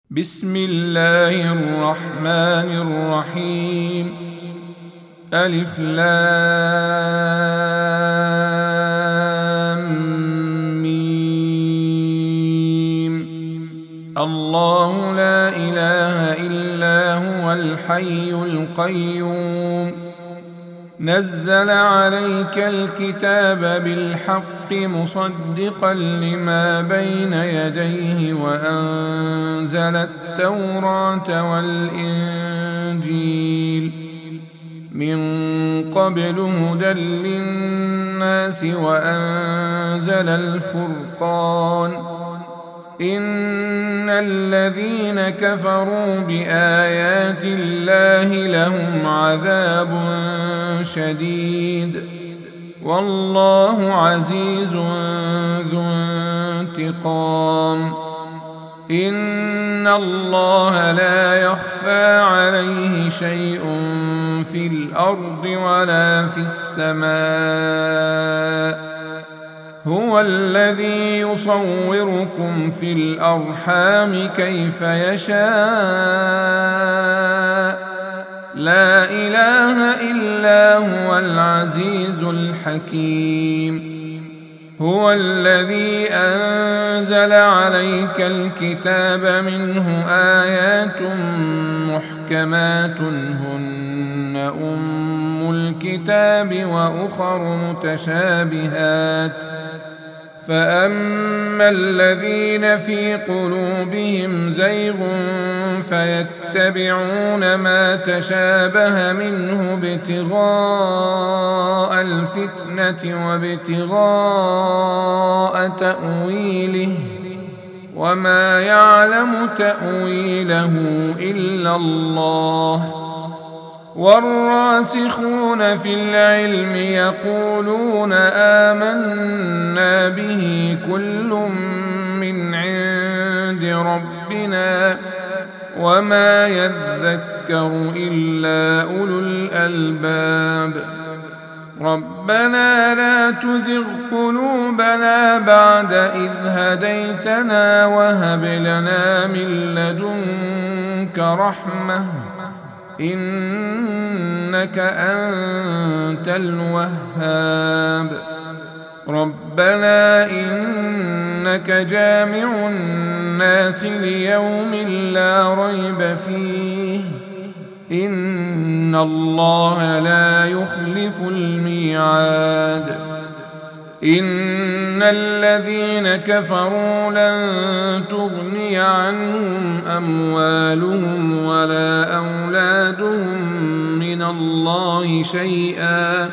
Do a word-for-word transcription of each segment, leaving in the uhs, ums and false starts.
بسم الله الرحمن الرحيم. ألف لام ميم. الله لا إله إلا هو الحي القيوم، نزل عليك الكتاب بالحق مصدقا لما بين يديه وأنزل التوراة والإنجيل من قبل هدى للناس وأنزل الفرقان. إن الذين كفروا بآيات الله لهم عذاب شديد، والله عزيز ذو انتقام. إن الله لا يخفى عليه شيء في الأرض ولا في السماء. هو الذي يصوركم في الأرحام كيف يشاء، لا إله إلا هو العزيز الحكيم. هو الذي أنزل عليك الكتاب منه آيات محكمات هن أم الكتاب وأخر متشابهات، فأما الذين في قلوبهم زيغ فيتبعون ما تشابه منه ابتغاء الفتنة وابتغاء تأويله، وما يعلم تأويله إلا الله. والراسخون في العلم يقولون آمنا به كل من عند ربنا وما يذكر إلا أولو الألباب. ربنا لا تزغ قلوبنا بعد إذ هديتنا وهب لنا من لدنك رحمة إنك أنت الوهاب. ربنا إنك جامع الناس ليوم لا ريب فيه، إن الله لا يخلف الميعاد. إن الذين كفروا لن تغني عنهم أموالهم ولا أولادهم من الله شيئا،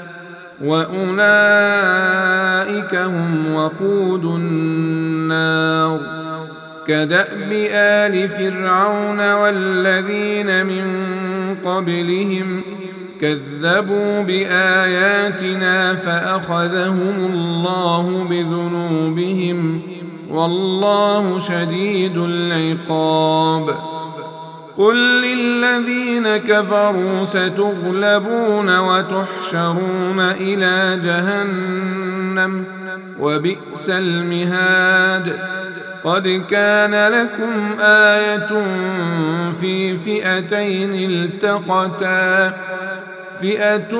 وأولئك هم وقود النار. كدأب آل فرعون والذين من قبلهم كذبوا بآياتنا فأخذهم الله بذنوبهم، والله شديد العقاب. قل للذين كفروا ستغلبون وتحشرون إلى جهنم وبئس المهاد. قد كان لكم آية في فئتين التقتا، فئة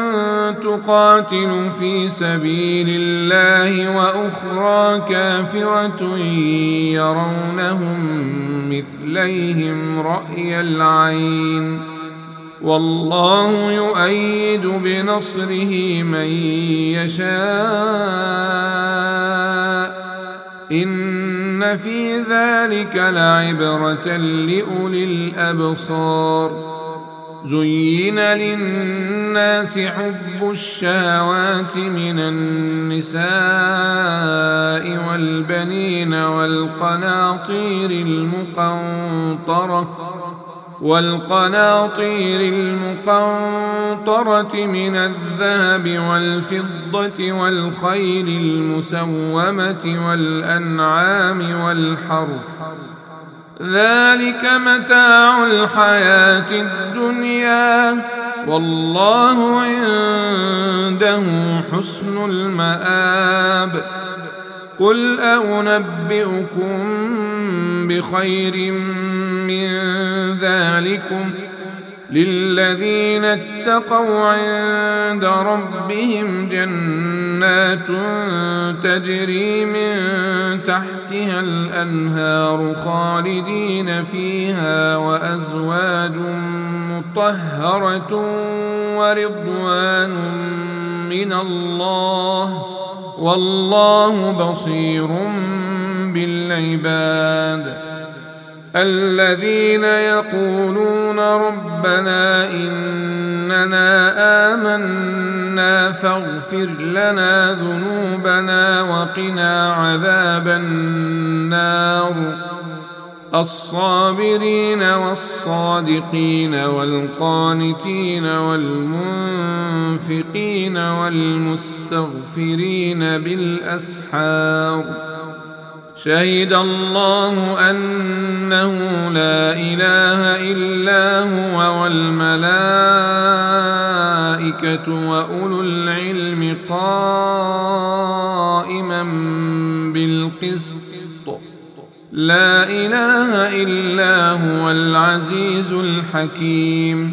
تقاتل في سبيل الله وأخرى كافرة يرونهم مثليهم رأي العين، والله يؤيد بنصره من يشاء. إن في ذلك لعبرة لأولي الأبصار. زين للناس حب الشهوات من النساء والبنين والقناطير المقنطرة والقناطير المقنطرة من الذهب والفضة والخيل المسومة والأنعام والحرث، ذلك متاع الحياة الدنيا، والله عنده حسن المآب. قل أنبئكم بخير من ذلكم للذين اتقوا عند ربهم جنات تجري من تحتها الأنهار خالدين فيها وأزواج مطهرة ورضوان من الله والله بصير بالعباد. الذين يقولون ربنا إننا آمنا فاغفر لنا ذنوبنا وقنا عذاب النار الصابرين والصادقين والقانتين والمنفقين والمستغفرين بالأسحار شهد الله أنه لا إله إلا هو والملائكة وأولو العلم قائما بالقسط لا إله إلا هو العزيز الحكيم.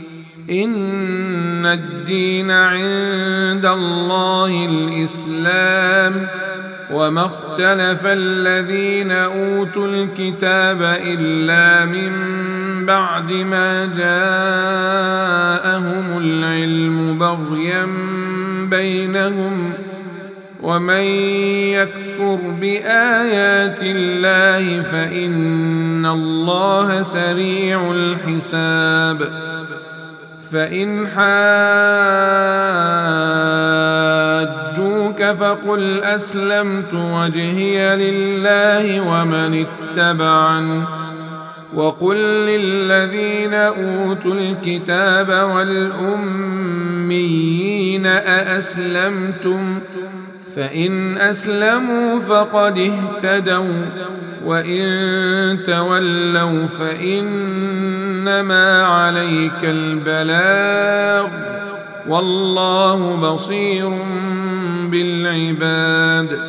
إن الدين عند الله الإسلام وما اختلف الذين أوتوا الكتاب إلا من بعد ما جاءهم العلم بغيا بينهم ومن يكفر بآيات الله فإن الله سريع الحساب. فإن حاجوك فقل أسلمت وجهي لله ومن اتبعني وقل للذين أوتوا الكتاب والأميين أأسلمتم فإن أسلموا فقد اهتدوا وإن تولوا فإنما عليك البلاغ والله بصير بالعباد.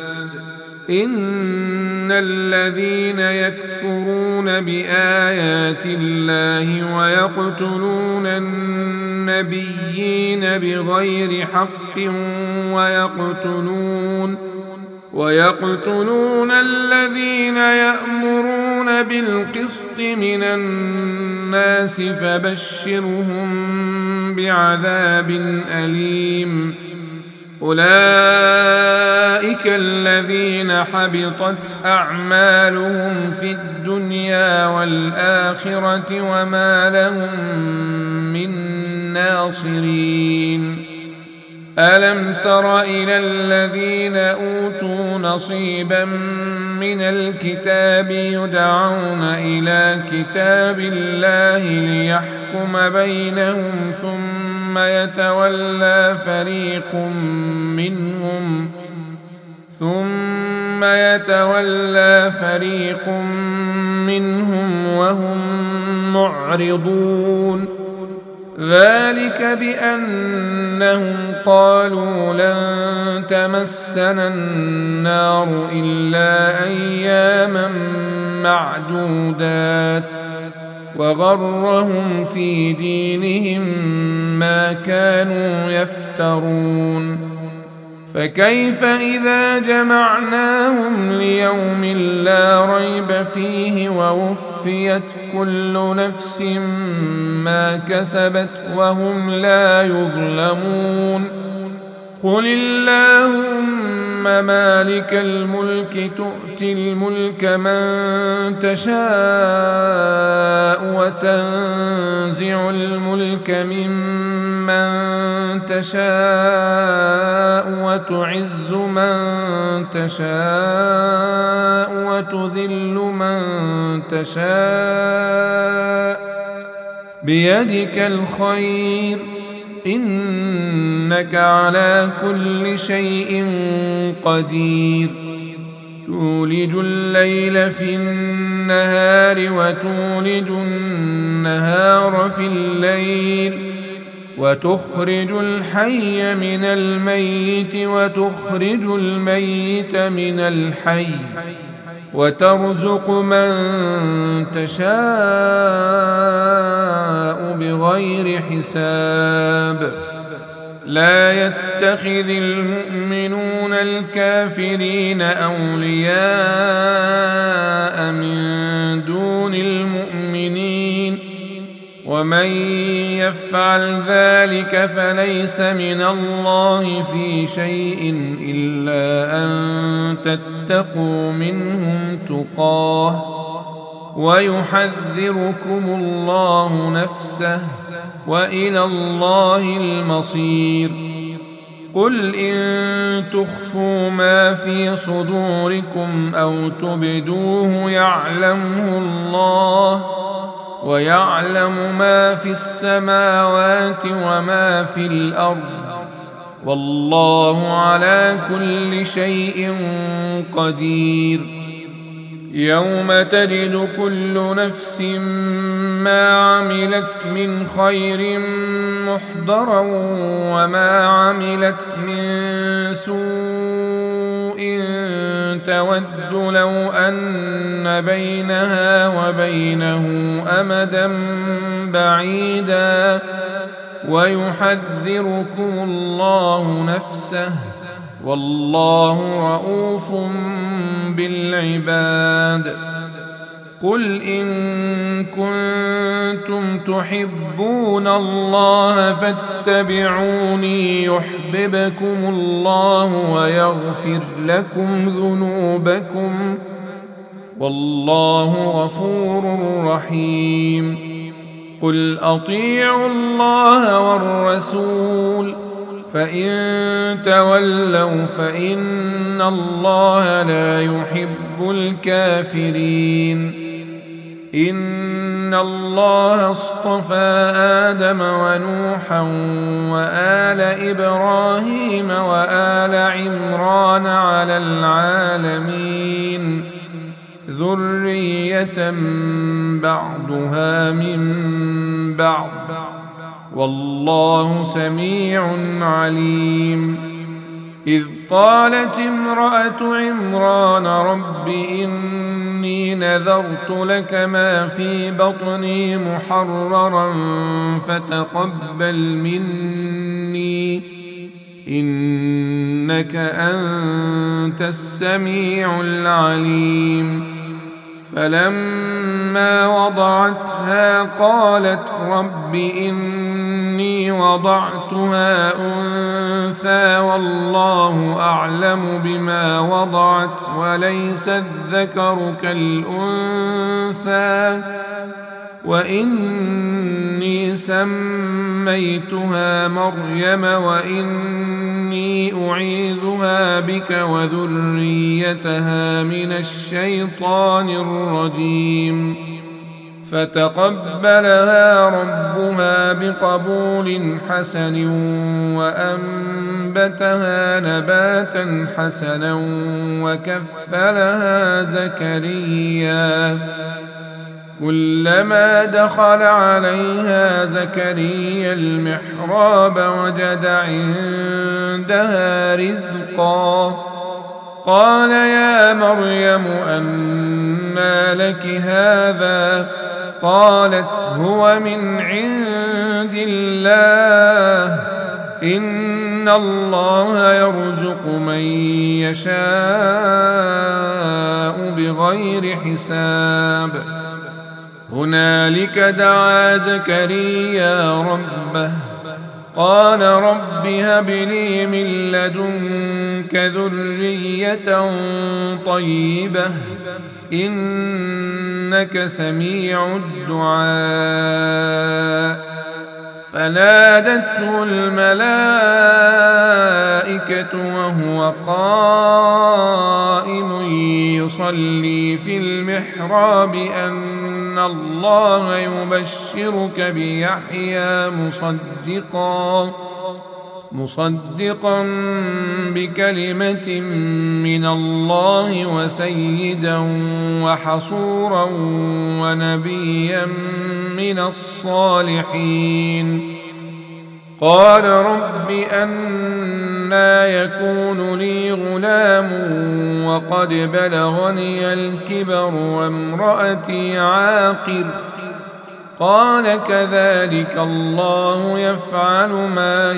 إن الذين يكفرون بآيات الله ويقتلون النبيين بغير حق ويقتلون ويقتلون الذين يأمرون بالقسط من الناس فبشرهم بعذاب أليم. أولئك الذين حبطت أعمالهم في الدنيا والآخرة وما لهم من ناصرين. ألم تر إلى الذين أوتوا نصيبا من الكتاب يدعون إلى كتاب الله ليحكم بينهم ثم يتولى فريق منهم ثم يتولى فريق منهم وهم معرضون. ذلك بأنهم قالوا لن تمسنا النار إلا أياما معدودات وغرهم في دينهم ما كانوا يفترون. فكيف إذا جمعناهم ليوم لا ريب فيه ووفيت كل نفس ما كسبت وهم لا يظلمون. قل اللهم مالك الملك تؤتي الملك من تشاء وتنزع الملك ممن تشاء وتعز من تشاء وتذل من تشاء بيدك الخير إنك على كل شيء قدير. تولج الليل في النهار وتولج النهار في الليل وتخرج الحي من الميت وتخرج الميت من الحي وترزق من تشاء بغير حساب. لا يتخذ المؤمنون الكافرين أولياء من دون المؤمنين ومن يفعل ذلك فليس من الله في شيء إلا أن تتقوا منهم تقاه ويحذركم الله نفسه وإلى الله المصير. قل إن تخفوا ما في صدوركم أو تبدوه يعلمه الله ويعلم ما في السماوات وما في الأرض والله على كل شيء قدير. يوم تجد كل نفس ما عملت من خير محضرا وما عملت من سوء تود لو أن بينها وبينه أمدا بعيدا ويحذركم الله نفسه والله رؤوف بالعباد. قل إن كنتم تحبون الله فاتبعوني يحببكم الله ويغفر لكم ذنوبكم والله غفور رحيم. قل أطيعوا الله والرسول فإن تولوا فإن الله لا يحب الكافرين. إن الله اصطفى آدم ونوحا وآل إبراهيم وآل عمران على العالمين ذرية بعضها من بعض والله سميع عليم. إذ قالت امرأة عمران رب إني نذرت لك ما في بطني محررا فتقبل مني إنك أنت السميع العليم. فلما وضعتها قالت رب إني وضعتها أنثى والله أعلم بما وضعت وليس الذكر كالأنثى وإني سميتها مريم وإني أعيذها بك وذريتها من الشيطان الرجيم. فتقبلها ربها بقبول حسن وأنبتها نباتا حسنا وكفلها زكريا. كلما دخل عليها زكريا المحراب وجد عندها رزقا قال يا مريم أنى لك هذا قالت هو من عند الله إن الله يرزق من يشاء بغير حساب. هنالك دعا زكريا ربه قال رب هب لي من لدنك ذرية طيبة إنك سميع الدعاء. فنادته الملائكة وهو قائم يصلي في المحراب أن الله يبشرك بيحيى مصدقا مصدقا بكلمة من الله وسيدا وحصورا ونبيا من الصالحين. قال رب أنى يكون لي غلام وقد بلغني الكبر وامرأتي عاقر قال كذلك الله يفعل ما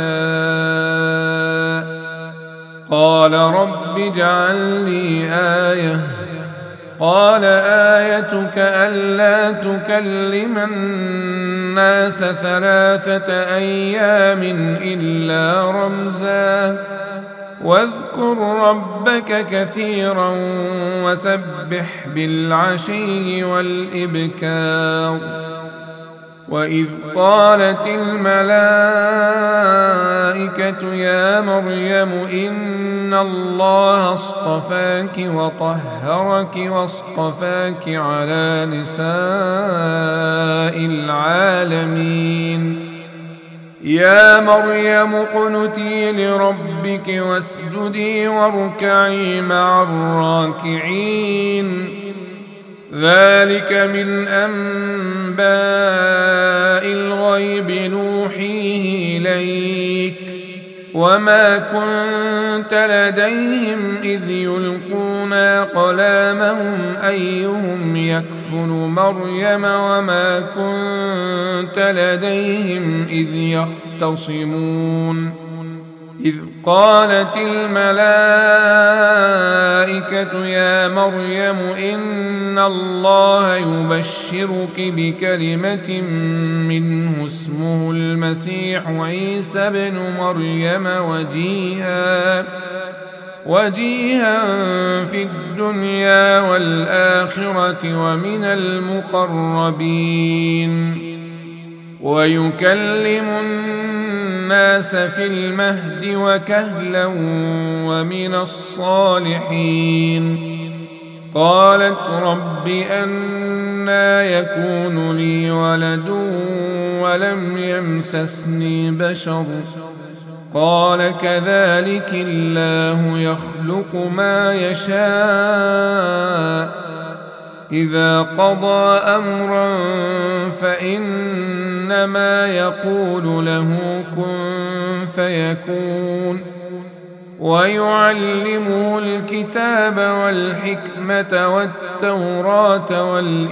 يشاء قال رب اجعل لي آية قال آيتك ألا تكلم الناس ثلاثة أيام إلا رمزا واذكر ربك كثيرا وسبح بالعشي والإبكار وإذ قالت الملائكة يا مريم إن الله اصطفاك وطهرك واصطفاك على نساء العالمين يا مريم اقنتي لربك واسجدي واركعي مع الراكعين ذلك من أنباء الغيب نوحيه إليك وما كنت لديهم إذ يلقون أقلامهم أيهم يكفل مريم وما كنت لديهم إذ يختصمون إذ قالت الملائكة يا مريم إن الله يبشرك بكلمة منه اسمه المسيح عيسى بن مريم وجيها وجيها في الدنيا والآخرة ومن المقربين ويكلم الناس في المهد وكهلا ومن الصالحين قالت رب أنى يكون لي ولد ولم يمسسني بشر قال كذلك الله يخلق ما يشاء إذا قضى أمرا فإنما يقول له كن فيكون ويعلمه الكتاب والحكمة والتوراة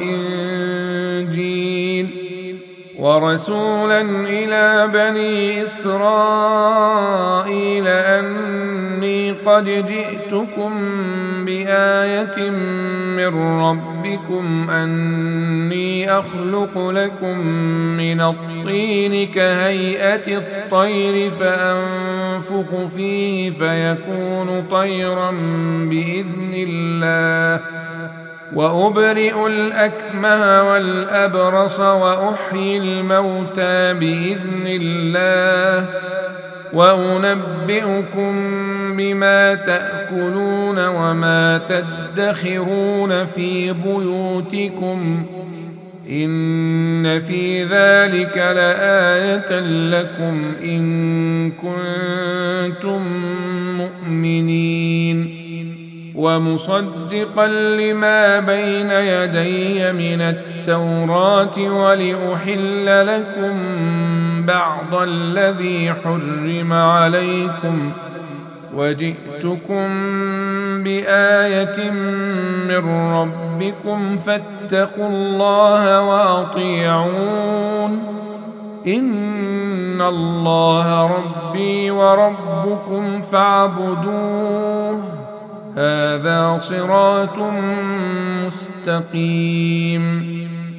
والإنجيل ورسولا إلى بني إسرائيل أني قد جئتكم بآية من ربكم أني أخلق لكم من الطين كهيئة الطير فأنفخ فيه فيكون طيرا بإذن الله وأبرئ الأكمه والأبرص وأحيي الموتى بإذن الله وأنبئكم بما تأكلون وما تدخرون في بيوتكم إن في ذلك لآية لكم إن كنتم مؤمنين ومصدقا لما بين يدي من التوراة ولأحل لكم بعض الذي حرم عليكم وجئتكم بآية من ربكم فاتقوا الله وأطيعون إن الله ربي وربكم فاعبدوه هذا صراط مستقيم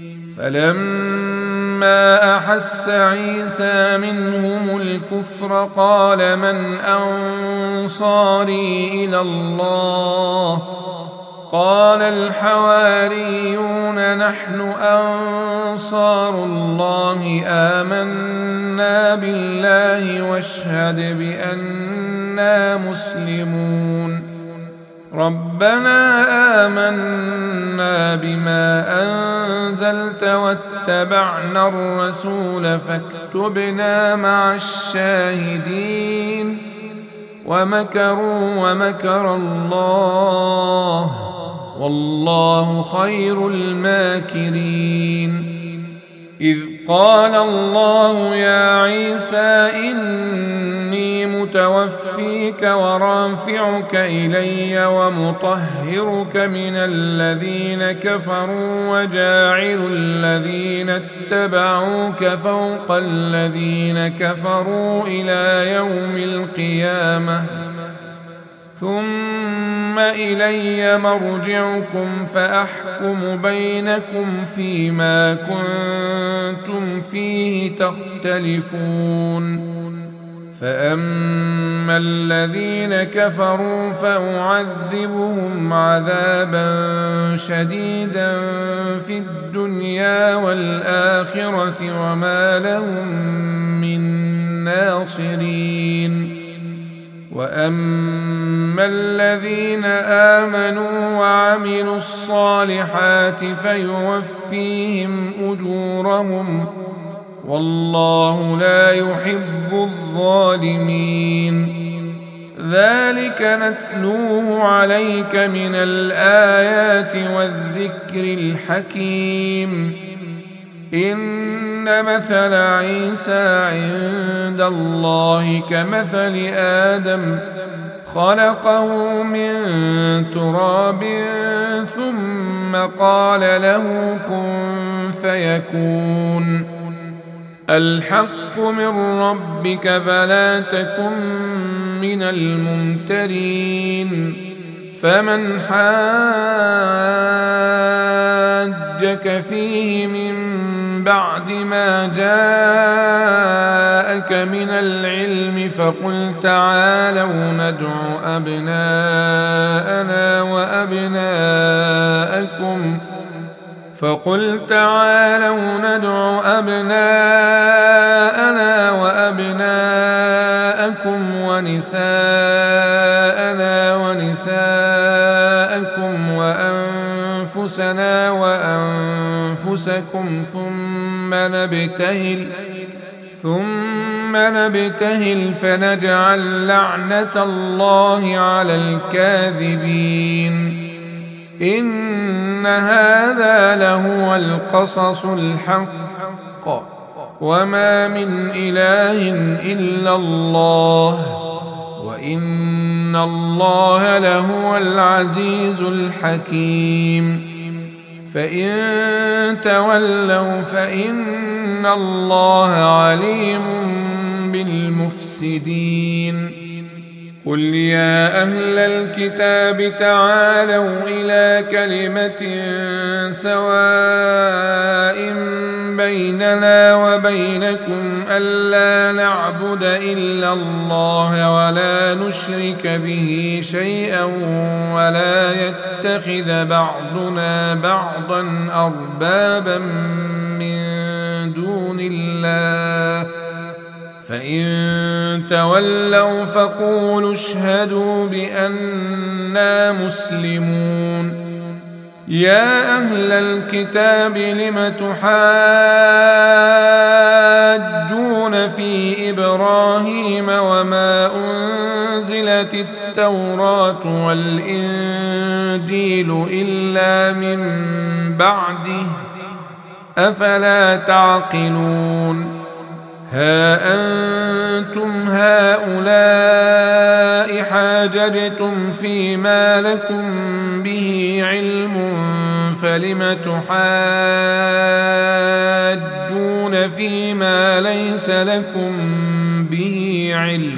فلما أحس عيسى منهم الكفر قال من أنصاري إلى الله قال الحواريون نحن أنصار الله آمنا بالله واشهد بأننا مسلمون ربنا آمنا بما أنزلت واتبعنا الرسول فاكتبنا مع الشاهدين ومكروا ومكر الله والله خير الماكرين إذ قال الله يا عيسى إني متوفيك ورافعك إلي ومطهرك من الذين كفروا وجاعل الذين اتبعوك فوق الذين كفروا إلى يوم القيامة ثم إلي مرجعكم فأحكم بينكم فيما كنتم فيه تختلفون فأما الذين كفروا فأعذبهم عذابا شديدا في الدنيا والآخرة وما لهم من ناصرين وأما الذين آمنوا وعملوا الصالحات فيوفيهم أجورهم والله لا يحب الظالمين ذلك نتلوه عليك من الآيات والذكر الحكيم إن مثل عيسى عند الله كمثل آدم خلقه من تراب ثم قال له كن فيكون الحق من ربك فلا تكن من الممترين فمن حاجك فيه من بعد ما جاءك من العلم فقل تعالوا ندع أبناءنا وأبناءكم فقل تعالوا ندع أبناءنا وأبناءكم ونساءنا ونساءكم وأنفسنا وأنفسكم ثم نبتهل ثم نبتهل فنجعل لعنة الله على الكاذبين إن هذا لهو القصص الحق وما من إله إلا الله وإن الله لهو العزيز الحكيم فإن تولوا فإن الله عليم بالمفسدين قل يا أهل الكتاب تعالوا إلى كلمة سواء بيننا وبينكم ألا نعبد إلا الله ولا نشرك به شيئا ولا يتخذ بعضنا بعضا أربابا من دون الله فإن تولوا فقولوا اشهدوا بأننا مسلمون يا أهل الكتاب لم تحاجون في إبراهيم وما أنزلت التوراة والإنجيل إلا من بعده أفلا تعقلون ها أنتم هؤلاء حاججتم فيما لكم به علم فلم تحاجون فيما ليس لكم به علم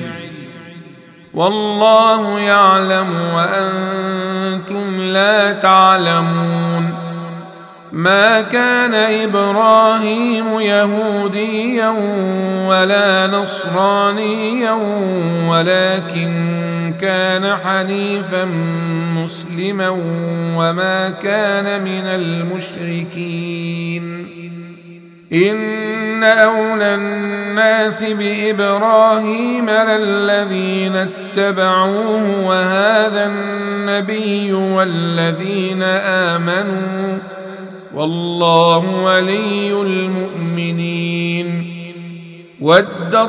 والله يعلم وأنتم لا تعلمون ما كان إبراهيم يهوديا ولا نصرانيا ولكن كان حنيفا مسلما وما كان من المشركين إن أولى الناس بإبراهيم للذين اتبعوه وهذا النبي والذين آمنوا والله ولي المؤمنين ودت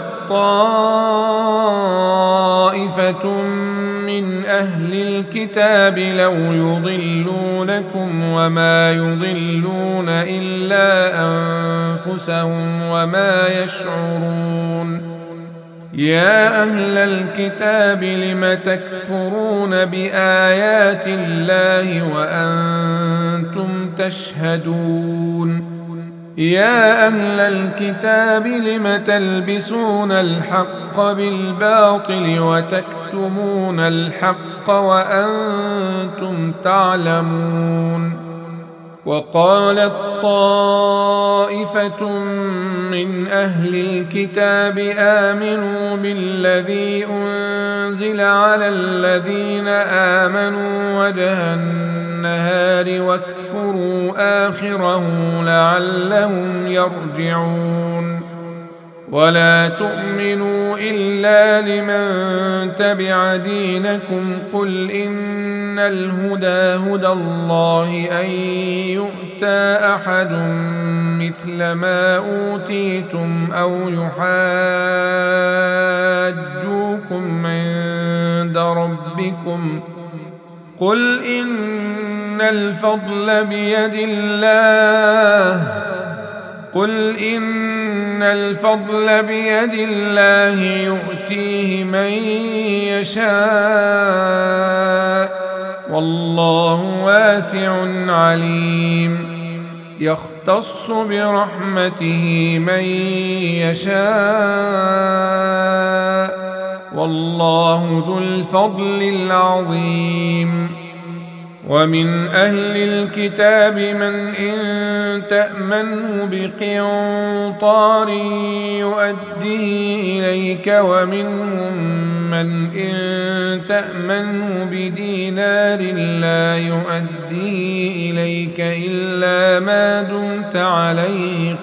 طائفة من أهل الكتاب لو يضلونكم وما يضلون إلا أنفسهم وما يشعرون. يا أهل الكتاب لم تكفرون بآيات الله وأنتم تشهدون. يا أهل الكتاب لم تلبسون الحق بالباطل وتكتمون الحق وأنتم تعلمون. وقالت طائفة من أهل الكتاب آمنوا بالذي أنزل على الذين آمنوا وجه النهار واكفروا آخره لعلهم يرجعون. ولا تؤمنوا إلا لمن تبع دينكم قل إن الهدى هدى الله أن يؤتى أحد مثل ما أوتيتم أو يحاجوكم عند ربكم قل إن الفضل بيد الله قل إن الفضل بيد الله يؤتيه من يشاء والله واسع عليم. يختص برحمته من يشاء والله ذو الفضل العظيم. ومن أهل الكتاب من إن تأمنه بقنطار يؤديه إليك ومنهم من إن تأمنه بدينار لا يؤديه إليك إلا ما دمت عليه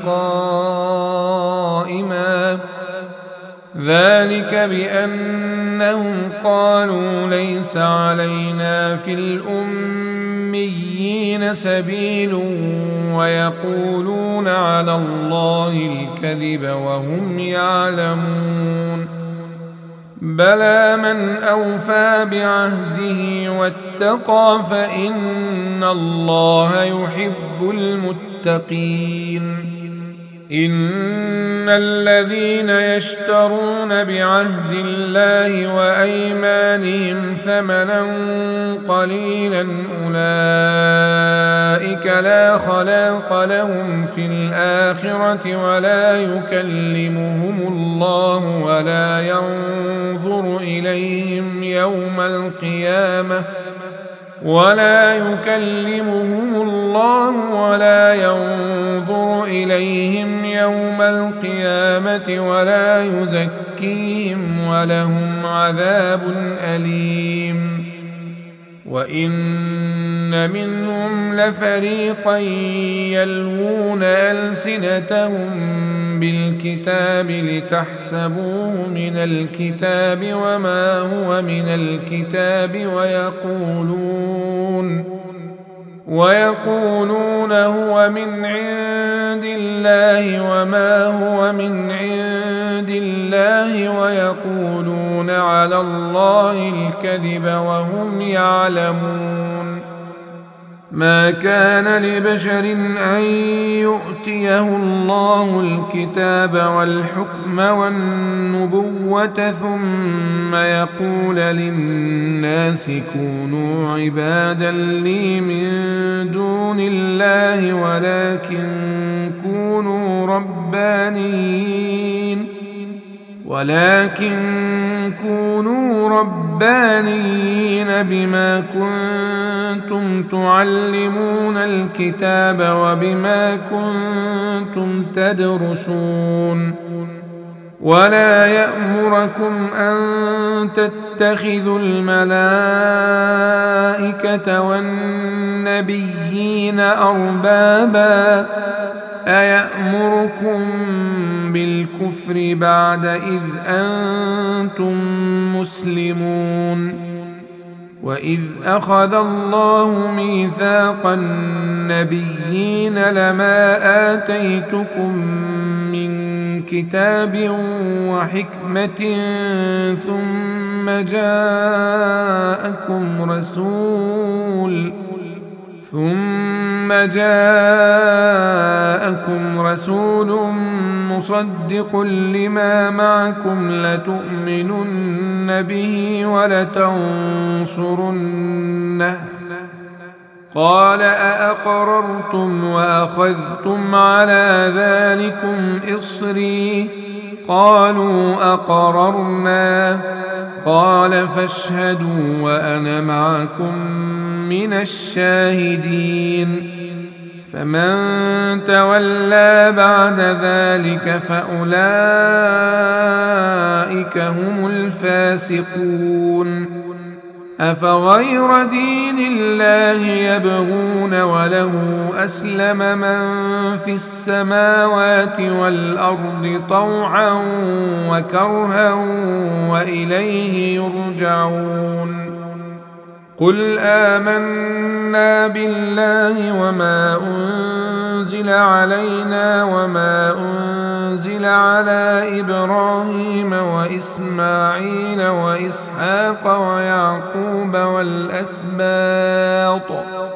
قائما ذلك بأنهم قالوا ليس علينا في الأميين سبيل ويقولون على الله الكذب وهم يعلمون. بلى من أوفى بعهده واتقى فإن الله يحب المتقين. إن الذين يشترون بعهد الله وأيمانهم ثمنا قليلا أولئك لا خلاق لهم في الآخرة ولا يكلمهم الله ولا ينظر إليهم يوم القيامة ولا يكلمهم الله ولا ينظر إليهم يوم القيامة ولا يزكيهم ولهم عذاب أليم. وإن منهم لفريقا يلوون ألسنتهم بالكتاب لتحسبوه من الكتاب وما هو من الكتاب ويقولون ويقولون هو من عند الله وما هو من عند الله ويقولون على الله الكذب وهم يعلمون. ما كان لبشر أن يؤتيه الله الكتاب والحكم والنبوة ثم يقول للناس كونوا عبادا لي من دون الله ولكن كونوا ربانيين ولكن كونوا ربانيين بما كنتم تعلمون الكتاب وبما كنتم تدرسون. ولا يأمركم أن تتخذوا الملائكة والنبيين أربابا أيأمركم بالكفر بعد إذ أنتم مسلمون. وإذ أخذ الله ميثاق النبيين لما آتيتكم من كتاب وحكمة ثم جاءكم رسول ثم جاءكم جاءكم رسول مصدق لما معكم لتؤمنن به ولتنصرنه قال أأقررتم وأخذتم على ذلكم إصري قالوا أقررنا قال فاشهدوا وأنا معكم من الشاهدين فمن تولى بعد ذلك فأولئك هم الفاسقون أفغير دين الله يبغون وله أسلم من في السماوات والأرض طوعا وكرها وإليه يرجعون قل آمنا بالله وما أنزل علينا وما أنزل على إبراهيم وإسماعيل وإسحاق ويعقوب والأسباط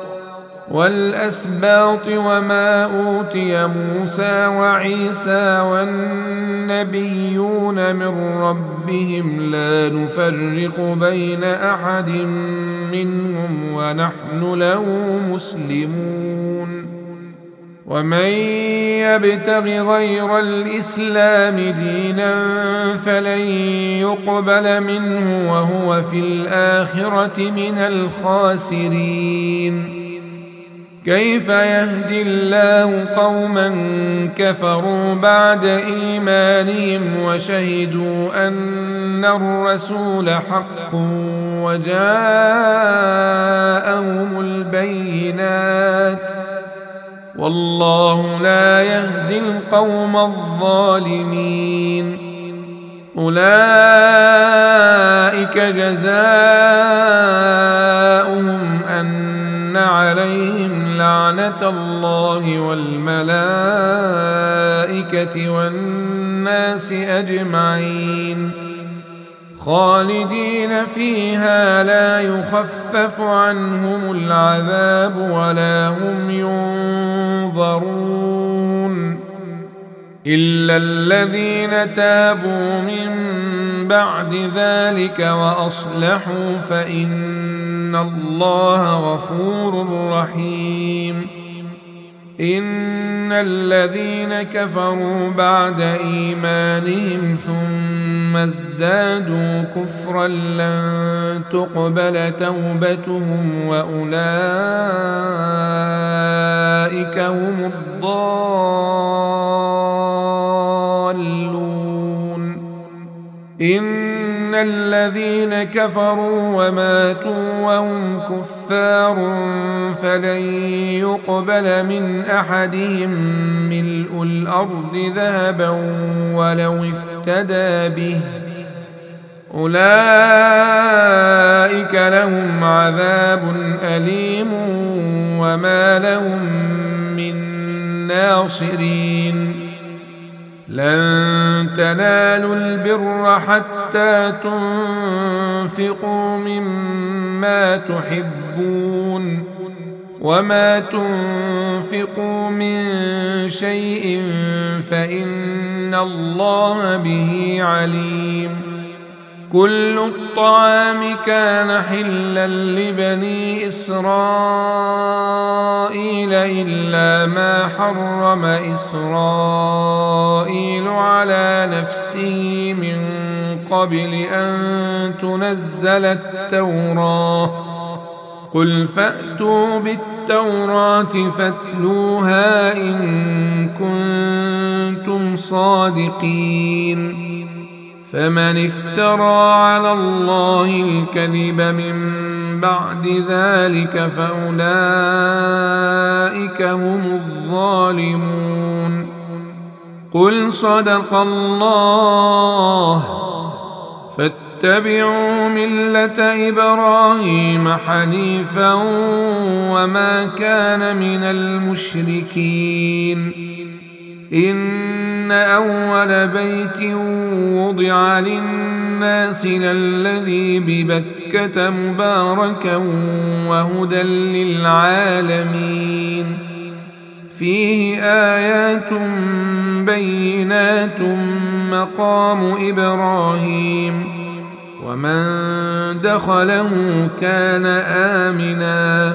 والأسباط وما أوتي موسى وعيسى والنبيون من ربهم لا نفرق بين أحد منهم ونحن له مسلمون ومن يبتغ غير الإسلام دينا فلن يقبل منه وهو في الآخرة من الخاسرين كيف يهدي الله قوما كفروا بعد إيمانهم وشهدوا أن الرسول حق وجاءهم البينات والله لا يهدي القوم الظالمين أولئك جزاؤهم أن عليهم لعنة الله والملائكة والناس أجمعين خالدين فيها لا يخفف عنهم العذاب ولا هم ينظرون إلا الذين تابوا من بعد ذلك وأصلحوا فإن الله غفور رحيم إن الذين كفروا بعد إيمانهم ثم ازدادوا كفرا لن تقبل توبتهم وأولئك هم الضالون إن الذين كفروا وماتوا وهم كفار فلن يقبل من أحدهم ملء الأرض ذهبا ولو افتدى به أولئك لهم عذاب أليم وما لهم من ناصرين لن تنالوا البر حتى تنفقوا مما تحبون وما تنفقوا من شيء فإن الله به عليم كل الطعام كان حلا لبني إسرائيل إلا ما حرم إسرائيل على نفسه من قبل أن تنزل التوراة قل فأتوا بالتوراة فاتلوها إن كنتم صادقين فمن افترى على الله الكذب من بعد ذلك فأولئك هم الظالمون قل صدق الله فاتبعوا ملة إبراهيم حنيفا وما كان من المشركين إن أول بيت وضع للناس للذي ببكة مباركا وهدى للعالمين فيه آيات بينات مقام إبراهيم ومن دخله كان آمنا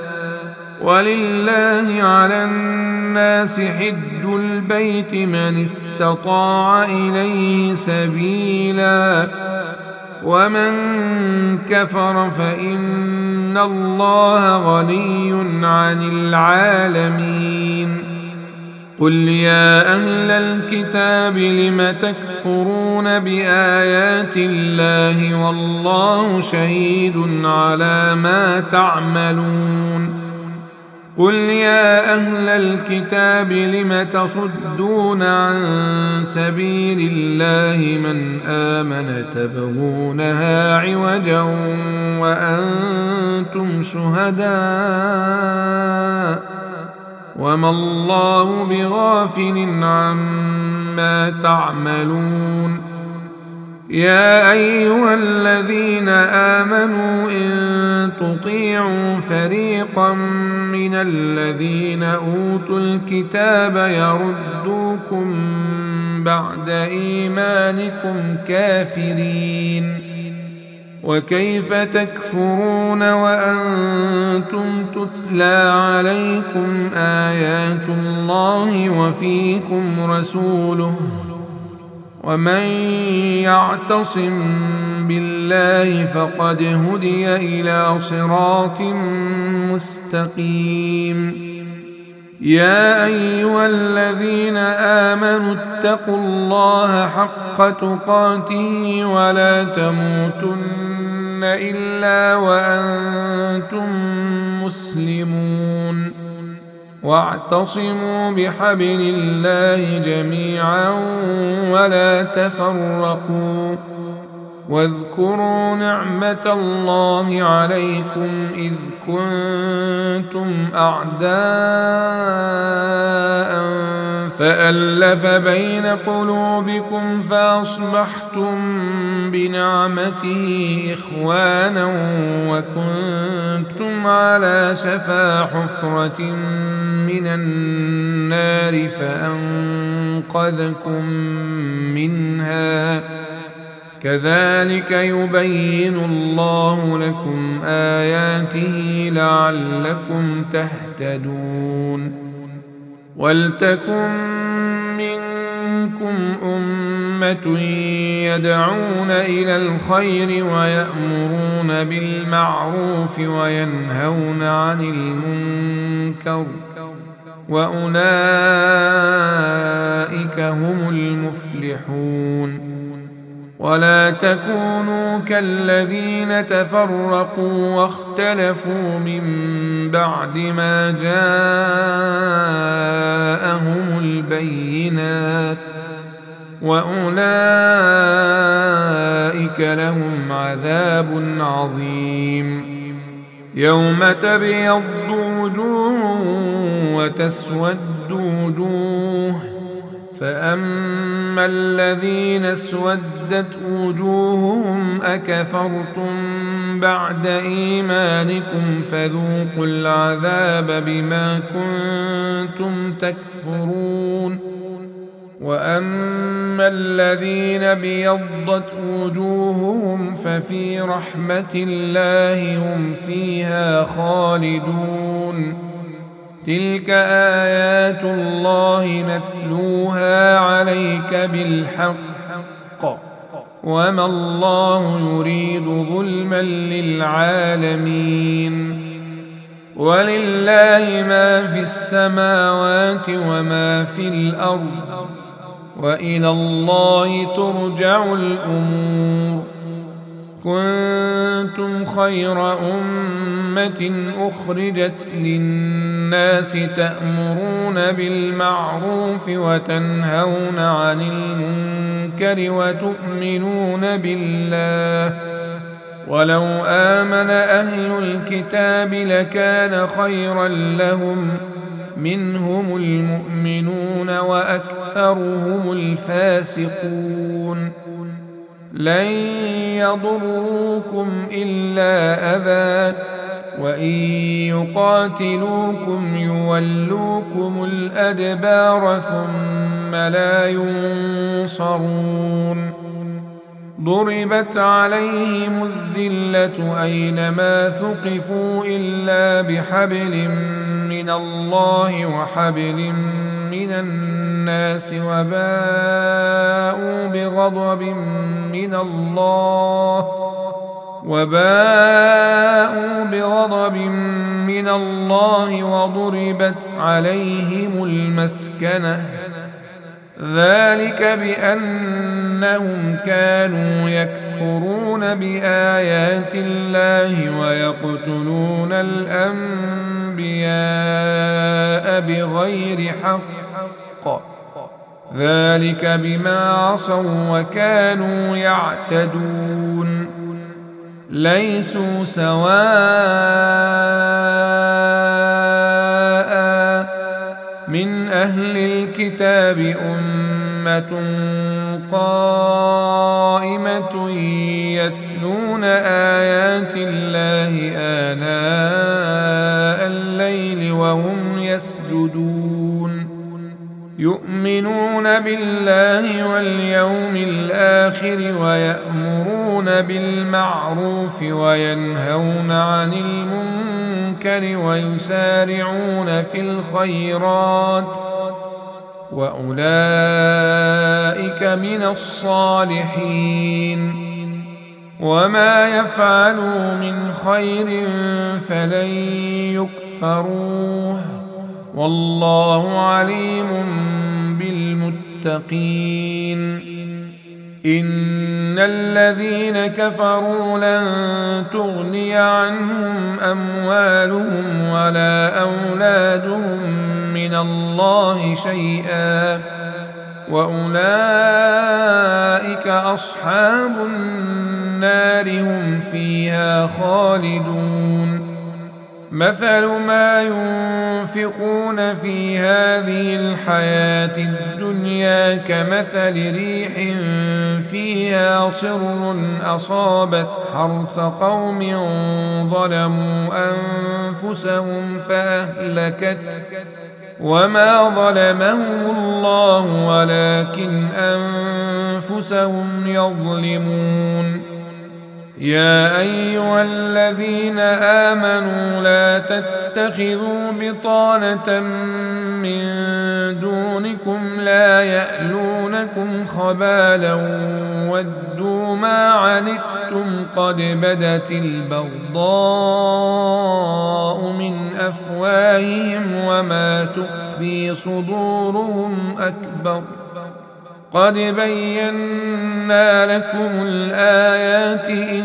ولله على الناس حج البيت من استطاع إليه سبيلا ومن كفر فإن الله غني عن العالمين قل يا أهل الكتاب لم تكفرون بآيات الله والله شهيد على ما تعملون قل يا أهل الكتاب لم تصدون عن سبيل الله من آمن تبغونها عوجا وأنتم شهداء وما الله بغافل عما تعملون يا أيها الذين آمنوا إن تطيعوا فريقا من الذين أوتوا الكتاب يردوكم بعد إيمانكم كافرين وكيف تكفرون وأنتم تتلى عليكم آيات الله وفيكم رسوله ومن يعتصم بالله فقد هدي إلى صراط مستقيم يا أيها الذين آمنوا اتقوا الله حق تقاته ولا تموتن إلا وأنتم مسلمون واعتصموا بحبل الله جميعا ولا تفرقوا واذكروا نعمة الله عليكم إذ كنتم أعداء فألف بين قلوبكم فأصبحتم بنعمته إخوانا وكنتم على شفا حفرة من النار فأنقذكم منها كذلك يبين الله لكم آياته لعلكم تهتدون ولتكن منكم أمة يدعون إلى الخير ويأمرون بالمعروف وينهون عن المنكر وأولئك هم المفلحون ولا تكونوا كالذين تفرقوا واختلفوا من بعد ما جاءهم البينات وأولئك لهم عذاب عظيم يوم تبيض وجوه وتسود وجوه فأما الذين اسودت وجوههم أكفرتم بعد إيمانكم فذوقوا العذاب بما كنتم تكفرون وأما الذين بيضت وجوههم ففي رحمة الله هم فيها خالدون تلك آيات الله نتلوها عليك بالحق وما الله يريد ظلما للعالمين ولله ما في السماوات وما في الأرض وإلى الله ترجع الأمور كنتم خير أمة أخرجت للناس تأمرون بالمعروف وتنهون عن المنكر وتؤمنون بالله ولو آمن أهل الكتاب لكان خيرا لهم منهم المؤمنون وأكثرهم الفاسقون لن يضروكم إلا أذى وإن يقاتلوكم يولوكم الأدبار ثم لا ينصرون ضربت عليهم الذلة أينما ثقفوا إلا بحبل من الله وحبل من الناس وباءوا بغضب من الله وباءوا بغضب من الله وضربت عليهم المسكنة ذلك بأنهم كانوا يكفرون بآيات الله ويقتلون الأنبياء بغير حق ذلك بما عصوا وكانوا يعتدون ليسوا سواء من أهل الكتاب أمة قائمة يتلون آيات الله آناء الليل وهم يسجدون يؤمنون بالله واليوم الآخر ويأمرون بالمعروف وينهون عن المنكر ويسارعون في الخيرات وأولئك من الصالحين وما يفعلوا من خير فلن يكفروه والله عليم بالمتقين إن الذين كفروا لن تغني عنهم أموالهم ولا أولادهم من الله شيئا وأولئك أصحاب النار هم فيها خالدون مثل ما ينفقون في هذه الحياة الدنيا كمثل ريح فيها صر أصابت حرث قوم ظلموا أنفسهم فأهلكت وما ظلمهم الله ولكن أنفسهم يظلمون يا أيها الذين آمنوا لا تتخذوا بطانة من دونكم لا يألونكم خبالا ودوا ما عنتم قد بدت البغضاء من أفواههم وما تخفي صدورهم أكبر قد بينا لكم الآيات إن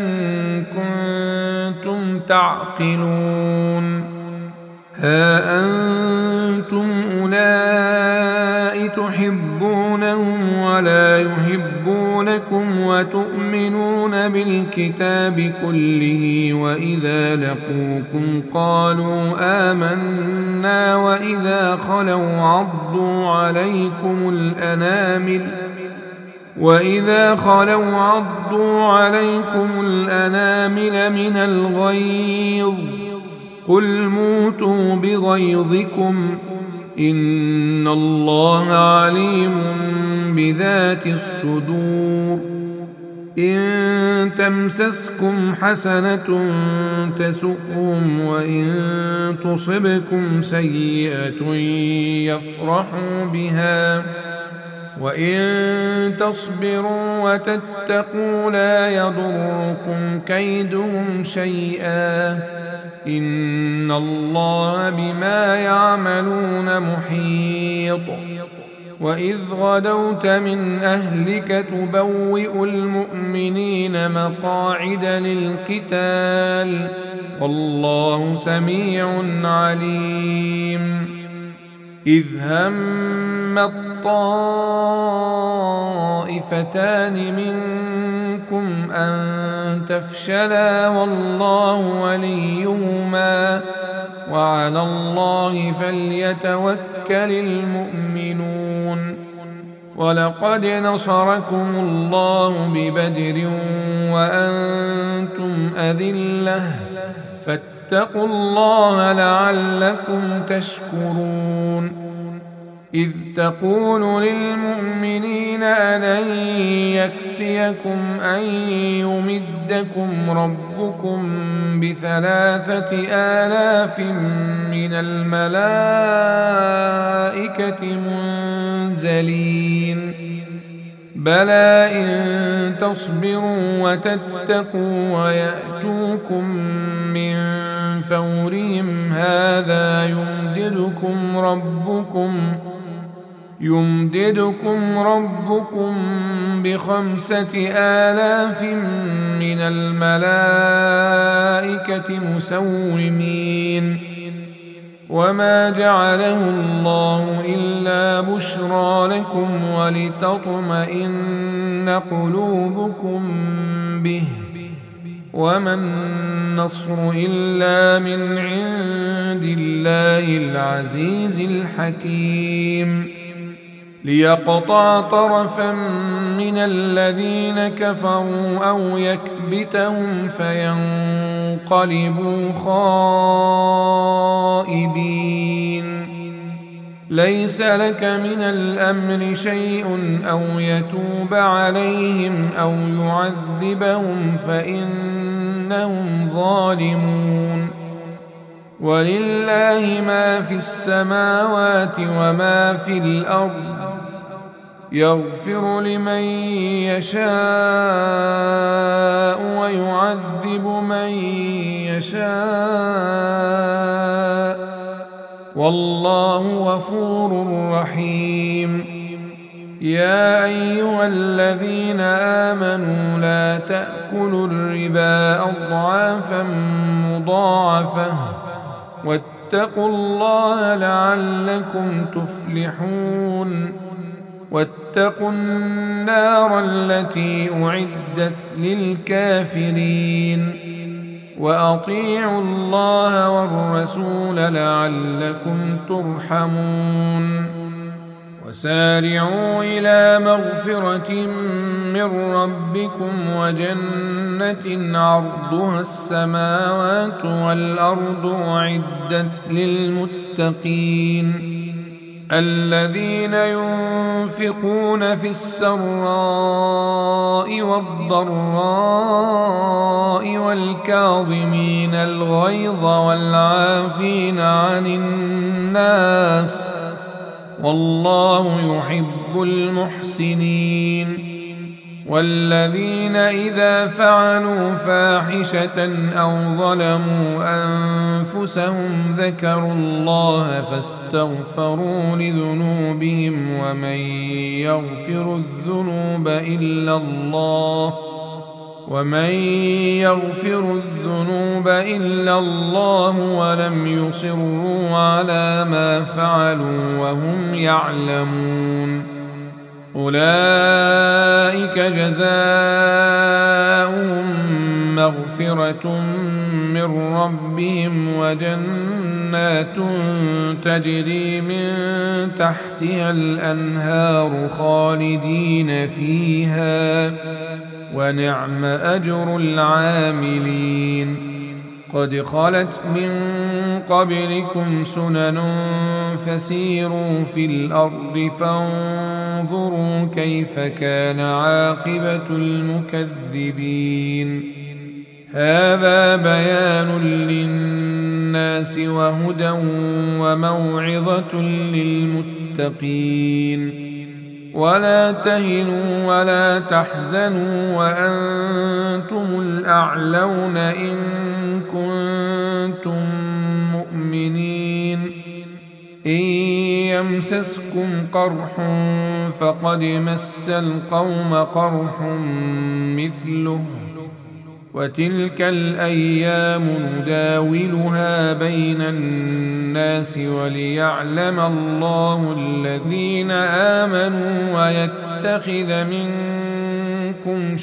كنتم تعقلون ها أنتم أولئك تحبونهم ولا يحبونكم وتؤمنون بالكتاب كله وإذا لقوكم قالوا آمنا وإذا خلوا عضوا عليكم الأنامل وإذا خلوا عضوا عليكم الأنامل من الغيظ قل موتوا بغيظكم إن الله عليم بذات الصدور إن تمسسكم حسنة تسؤهم وإن تصبكم سيئة يفرحوا بها وإن تصبروا وتتقوا لا يضركم كيدهم شيئا إن الله بما يعملون محيط وإذ غدوت من أهلك تبوئ المؤمنين مقاعد للقتال والله سميع عليم إذ هم الطائفتان منكم أن تفشلا والله وليهما وعلى الله فليتوكل المؤمنون ولقد نصركم الله ببدر وأنتم أذلة واتقوا الله لعلكم تشكرون إذ تقول للمؤمنين ألن يكفيكم أن يمدكم ربكم بثلاثة آلاف من الملائكة منزلين بلى إن تصبروا وتتقوا ويأتوكم من فورهم هذا يمددكم ربكم يمددكم ربكم بخمسة آلاف من الملائكة مسومين وما جعله الله إلا بشرى لكم ولتطمئن قلوبكم به وما النصر إلا من عند الله العزيز الحكيم ليقطع طرفا من الذين كفروا أو يكبتهم فينقلبوا خائبين ليس لك من الأمر شيء أو يتوب عليهم أو يعذبهم فإنهم ظالمون ولله ما في السماوات وما في الأرض يغفر لمن يشاء ويعذب من يشاء والله غفور رحيم يا أيها الذين آمنوا لا تأكلوا الربا أضعافا مضاعفة واتقوا الله لعلكم تفلحون واتقوا النار التي أعدت للكافرين وأطيعوا الله والرسول لعلكم ترحمون وسارعوا إلى مغفرة من ربكم وجنة عرضها السماوات والأرض أعدت للمتقين الذين ينفقون في السراء والضراء والكاظمين الغيظ والعافين عن الناس والله يحب المحسنين والذين إذا فعلوا فاحشة أو ظلموا أنفسهم ذكروا الله فاستغفروا لذنوبهم ومن يغفر الذنوب إلا الله ومن يغفر الذنوب إلا الله ولم يصروا على ما فعلوا وهم يعلمون أولئك جزاؤهم مغفرة من ربهم وجنات تجري من تحتها الأنهار خالدين فيها ونعم أجر العاملين قد خلت من قبلكم سنن فسيروا في الأرض فانظروا كيف كان عاقبة المكذبين هذا بيان للناس وهدى وموعظة للمتقين ولا تهنوا ولا تحزنوا وأنتم الأعلون إن كنتم مؤمنين إن يمسسكم قرح فقد مس القوم قرح مثله وتلك الأيام نداولها بين الناس وليعلم الله الذين آمنوا ويتخذ منكم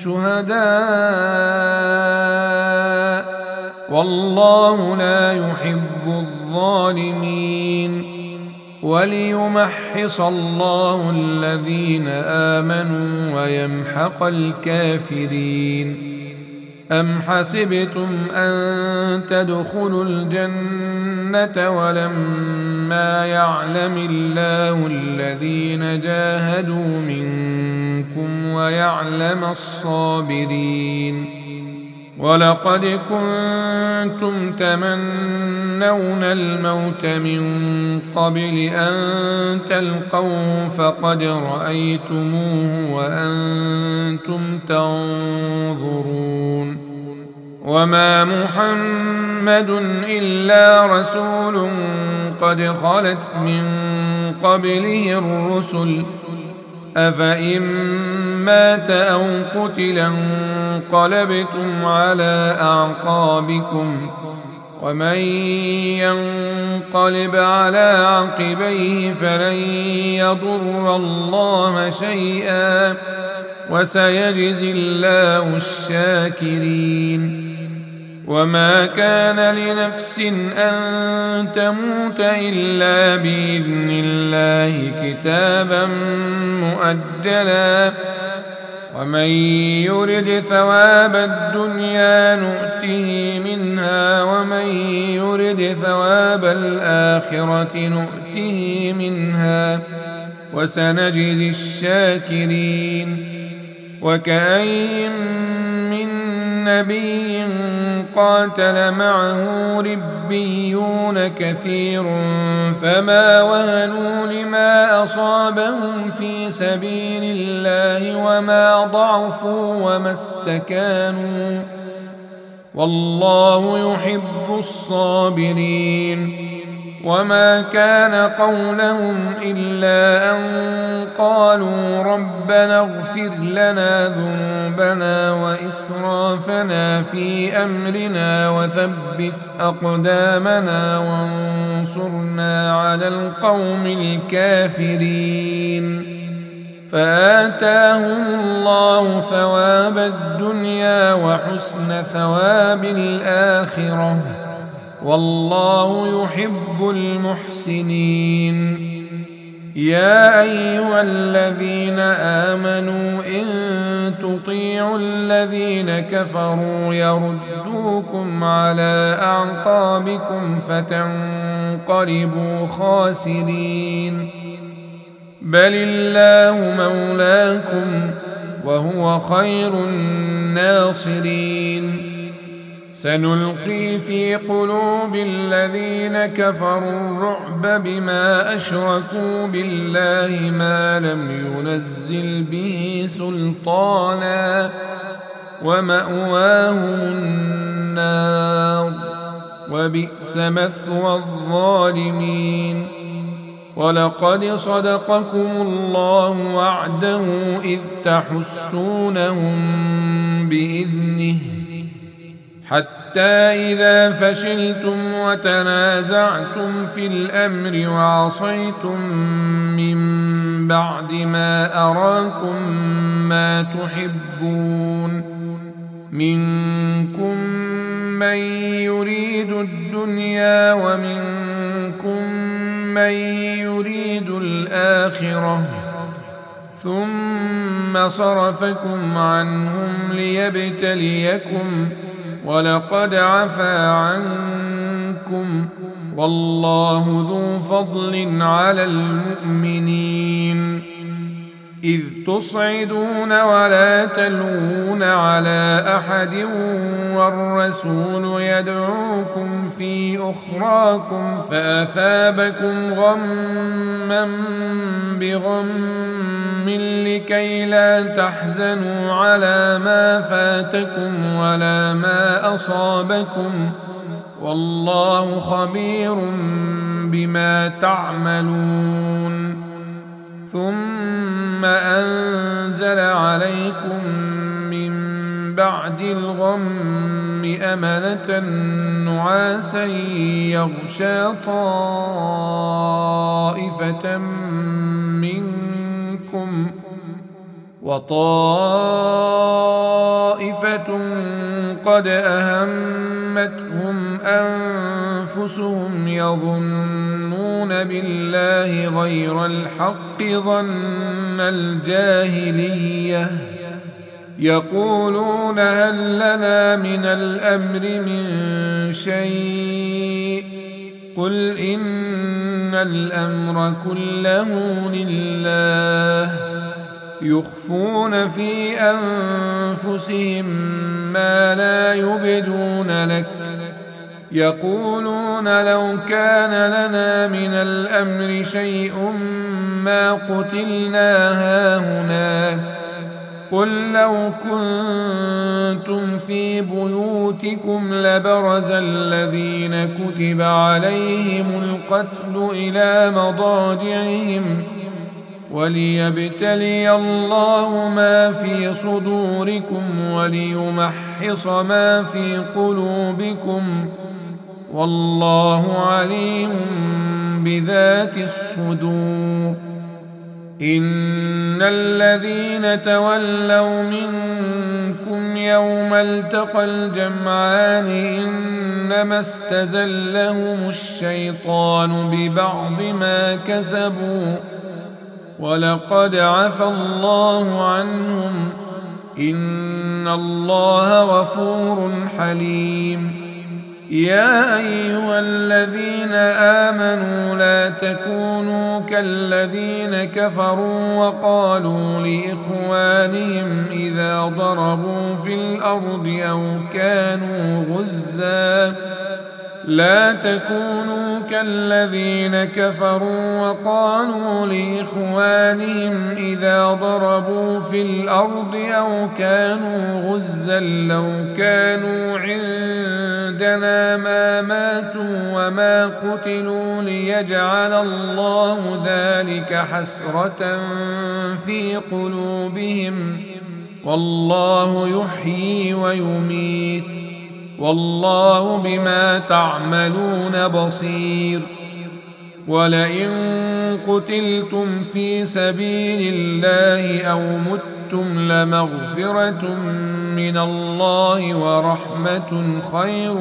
شهداء والله لا يحب الظالمين وليمحص الله الذين آمنوا ويمحق الكافرين أم حسبتم أن تدخلوا الجنة ولما يعلم الله الذين جاهدوا منكم ويعلم الصابرين ولقد كنتم تمنون الموت من قبل أن تلقوه فقد رأيتموه وأنتم تنظرون وما محمد إلا رسول قد خلت من قبله الرسل أفإن مات أو قتل انقلبتم على أعقابكم ومن ينقلب على عقبيه فلن يضر الله شيئا وسيجزي الله الشاكرين وما كان لنفس أن تموت إلا بإذن الله كتابا مؤجلا ومن يرد ثواب الدنيا نؤته منها ومن يرد ثواب الآخرة نؤته منها وسنجزي الشاكرين وكأين من نبي قاتل معه ربيون كثير فما وهنوا لما أصابهم في سبيل الله وما ضعفوا وما استكانوا والله يحب الصابرين وما كان قولهم إلا أن قالوا ربنا اغفر لنا ذنوبنا وإسرافنا في أمرنا وثبت أقدامنا وانصرنا على القوم الكافرين فآتاهم الله ثواب الدنيا وحسن ثواب الآخرة والله يحب المحسنين يا أيها الذين آمنوا إن تطيعوا الذين كفروا يردوكم على أعقابكم فتنقلبوا خاسرين بل الله مولاكم وهو خير الناصرين سنلقي في قلوب الذين كفروا الرعب بما أشركوا بالله ما لم ينزل به سلطانا ومأواهم النار وبئس مثوى الظالمين ولقد صدقكم الله وعده إذ تحسونهم بإذنه حتى إذا فشلتم وتنازعتم في الأمر وعصيتم من بعد ما أراكم ما تحبون منكم من يريد الدنيا ومنكم من يريد الآخرة ثم صرفكم عنهم ليبتليكم ولقد عفا عنكم والله ذو فضل على المؤمنين إذ تصعدون ولا تلوون على أحد والرسول يدعوكم في أخراكم فأثابكم غما بغم لكي لا تحزنوا على ما فاتكم ولا ما أصابكم والله خبير بما تعملون ثم أنزل عليكم من بعد الغم أمنة نعاسا يغشى طائفة منكم وطائفة قد أهمتهم أنفسهم يظنون بالله غير الحق ظن الجاهلية يقولون هل لنا من الأمر من شيء قل إن الأمر كله لله يخفون في أنفسهم ما لا يبدون لك يقولون لو كان لنا من الأمر شيء ما قتلنا هاهنا قل لو كنتم في بيوتكم لبرز الذين كتب عليهم القتل إلى مضاجعهم وليبتلي الله ما في صدوركم وليمحص ما في قلوبكم والله عليم بذات الصدور إن الذين تولوا منكم يوم التقى الجمعان إنما استزلهم الشيطان ببعض ما كسبوا ولقد عفى الله عنهم إن الله غفور حليم يا أيها الذين آمنوا لا تكونوا كالذين كفروا وقالوا لإخوانهم إذا ضربوا في الأرض أو كانوا غزا لا تكونوا كالذين كفروا وقالوا لإخوانهم إذا ضربوا في الأرض أو كانوا غزا لو كانوا عندنا ما ماتوا وما قتلوا ليجعل الله ذلك حسرة في قلوبهم والله يحيي ويميت والله بما تعملون بصير ولئن قتلتم في سبيل الله أو متم لمغفرة من الله ورحمة خير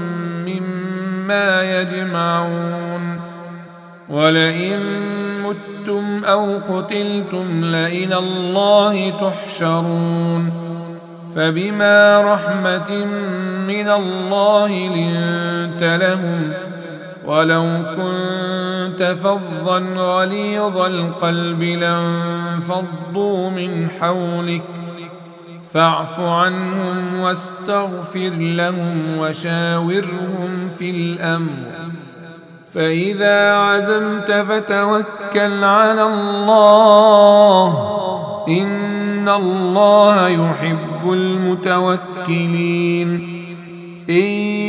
مما يجمعون ولئن متم أو قتلتم لإلى الله تحشرون فبما رحمة من الله لنت لهم ولو كنت فظا غليظ القلب لانفضوا من حولك فاعف عنهم واستغفر لهم وشاورهم في الأمر فإذا عزمت فتوكل على الله إن الله يحب المتوكلين إن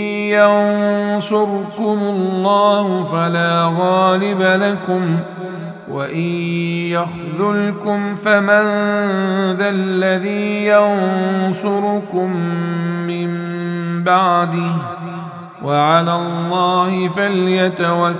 ينصركم الله فلا غالب لكم وإن يخذلكم فمن ذا الذي ينصركم من بعده وعلى الله فليتوكل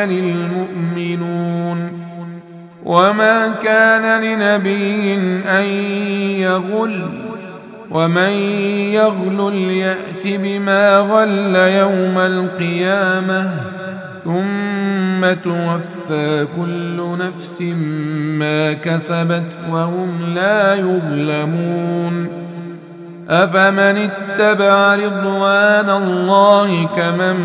المؤمنون وما كان لنبي أن يغل ومن يغل يأت بما غل يوم القيامة ثم توفى كل نفس ما كسبت وهم لا يظلمون أفمن اتبع رضوان الله كمن